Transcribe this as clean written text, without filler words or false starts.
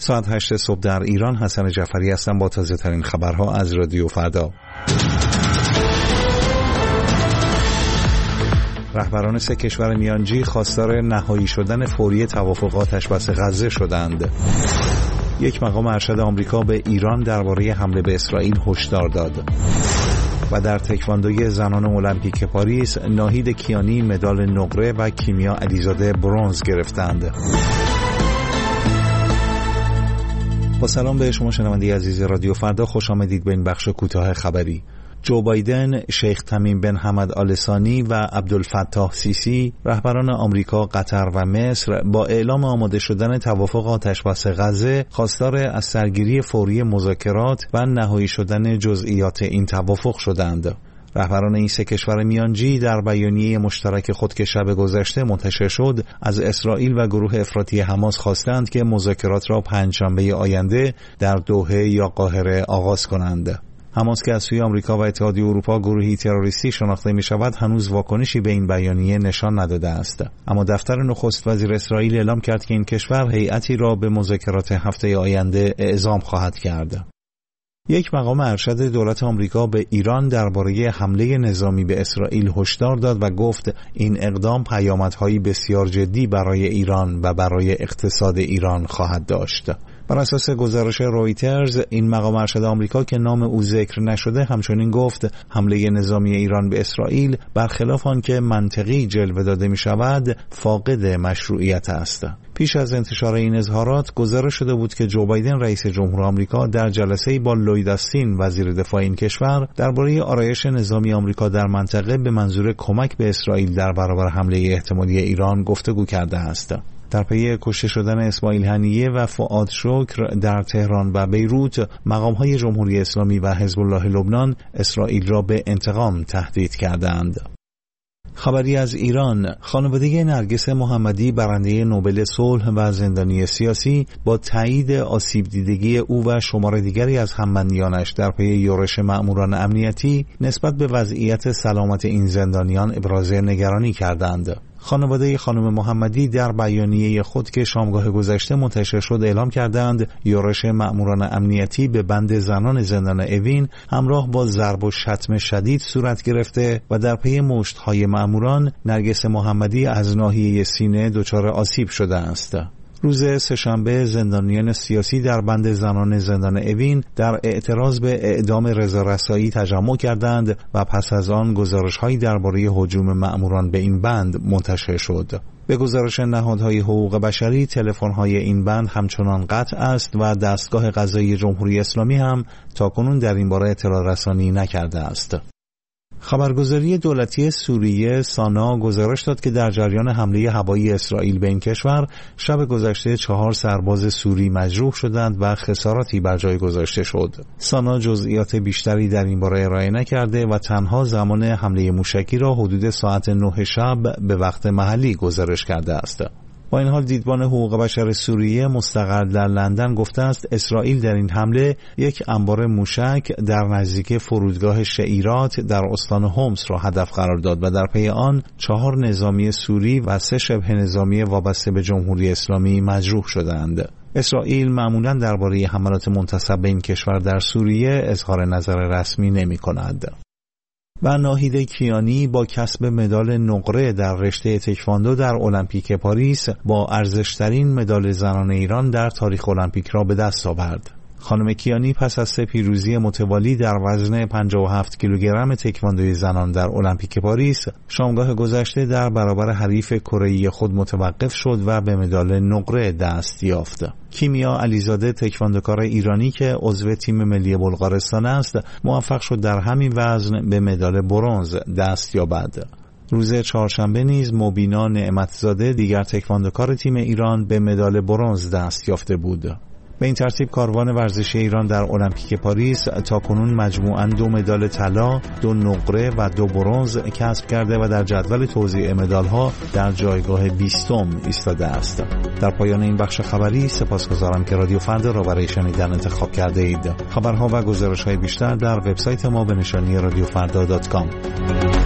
ساعت 8 صبح در ایران. حسن جعفری هستم با تازه ترین خبرها از رادیو فردا. رهبران 3 کشور میانجی خواستار نهایی شدن فوری توافقات آتش‌بس غزه شدند. یک مقام ارشد آمریکا به ایران درباره حمله به اسرائیل هشدار داد. و در تکواندوی زنان المپیک پاریس ناهید کیانی مدال نقره و کیمیا علیزاده برنز گرفتند. با سلام به شما شنونده عزیز رادیو فردا، خوش آمدید به این بخش کوتاه خبری. جو بایدن، شیخ تمیم بن حمد آل ثانی و عبدالفتاح سیسی، رهبران آمریکا، قطر و مصر با اعلام آماده شدن توافق آتش‌بس غزه خواستار از سرگیری فوری مذاکرات و نهایی شدن جزئیات این توافق شدند. رهبران این 3 کشور میانجی در بیانیه مشترک خود که شب گذشته منتشر شد از اسرائیل و گروه افراطی حماس خواستند که مذاکرات را پنجشنبه آینده در دوحه یا قاهره آغاز کنند. حماس که از سوی آمریکا و اتحادیه اروپا گروهی تروریستی شناخته می شود هنوز واکنشی به این بیانیه نشان نداده است. اما دفتر نخست وزیر اسرائیل اعلام کرد که این کشور هیئتی را به مذاکرات هفته آینده اعزام خواهد کرد. یک مقام ارشد دولت آمریکا به ایران درباره حمله نظامی به اسرائیل هشدار داد و گفت این اقدام پیامدهایی بسیار جدی برای ایران و برای اقتصاد ایران خواهد داشت. بر اساس گزارش رویترز، این مقام ارشد آمریکا که نام او ذکر نشده همچنین گفت حمله نظامی ایران به اسرائیل برخلاف آنکه منطقی جلوه داده می شود فاقد مشروعیت است. پیش از انتشار این اظهارات گزارش شده بود که جو بایدن رئیس جمهور آمریکا در جلسه‌ای با لوید استین وزیر دفاع این کشور درباره آرایش نظامی آمریکا در منطقه به منظور کمک به اسرائیل در برابر حمله احتمالی ایران گفتگو کرده است. در پی کشته شدن اسماعیل هنیه و فؤاد شکر در تهران و بیروت، مقام‌های جمهوری اسلامی و حزب الله لبنان اسرائیل را به انتقام تهدید کردند. خبری از ایران، خانواده نرگس محمدی برنده نوبل صلح و زندانی سیاسی با تایید آسیب دیدگی او و شمار دیگری از همبندیانش در پی یورش مأموران امنیتی نسبت به وضعیت سلامت این زندانیان ابراز نگرانی کردند. خانواده خانم محمدی در بیانیه خود که شامگاه گذشته منتشر شد اعلام کردند یورش مأموران امنیتی به بند زنان زندان اوین همراه با ضرب و شتم شدید صورت گرفته و در پی مشت‌های مأموران نرگس محمدی از ناحیه سینه دچار آسیب شده است. روز سه‌شنبه زندانیان سیاسی در بند زنان زندان اوین در اعتراض به اعدام رضا رسایی تجمع کردند و پس از آن گزارش‌هایی درباره هجوم مأموران به این بند منتشر شد. به گزارش نهادهای حقوق بشری، تلفن‌های این بند همچنان قطع است و دستگاه قضایی جمهوری اسلامی هم تاکنون در این باره اطلاع رسانی نکرده است. خبرگزاری دولتی سوریه سانا گزارش داد که در جریان حمله هوایی اسرائیل به این کشور شب گذشته 4 سرباز سوری مجروح شدند و خساراتی بر جای گذاشته شد. سانا جزئیات بیشتری در این باره ارائه نکرده و تنها زمان حمله موشکی را حدود ساعت 9 شب به وقت محلی گزارش کرده است. با این حال دیدبان حقوق بشر سوریه مستقر در لندن گفته است اسرائیل در این حمله یک انبار موشک در نزدیکی فرودگاه شعیرات در استان هومس را هدف قرار داد و در پی آن 4 نظامی سوری و 3 شبه نظامی وابسته به جمهوری اسلامی مجروح شدند. اسرائیل معمولاً درباره حملات منتسب به این کشور در سوریه اظهار نظر رسمی نمی‌کند. و ناهید کیانی با کسب مدال نقره در رشته تکواندو در المپیک پاریس با ارزشترین مدال زنان ایران در تاریخ المپیک را به دست آورد. خانم کیانی پس از 3 پیروزی متوالی در وزن 57 کیلوگرم تکواندوی زنان در المپیک پاریس شامگاه گذشته در برابر حریف کره‌ای خود متوقف شد و به مدال نقره دست یافت. کیمیا علیزاده تکواندوکار ایرانی که عضو تیم ملی بلغارستان است موفق شد در همین وزن به مدال برنز دست یابد. روز چهارشنبه نیز مبینا نعمتزاده دیگر تکواندوکار تیم ایران به مدال برنز دست یافته بود. به این ترتیب کاروان ورزشی ایران در المپیک پاریس تاکنون مجموعاً 2 مدال طلا، 2 نقره و 2 برنز کسب کرده و در جدول توزیع مدال‌ها در جایگاه 20م ایستاده است. در پایان این بخش خبری سپاسگزارم که رادیو فردا را برای شنیدن انتخاب کرده اید. خبرها و گزارش‌های بیشتر در وبسایت ما به نشانی radiofrda.com.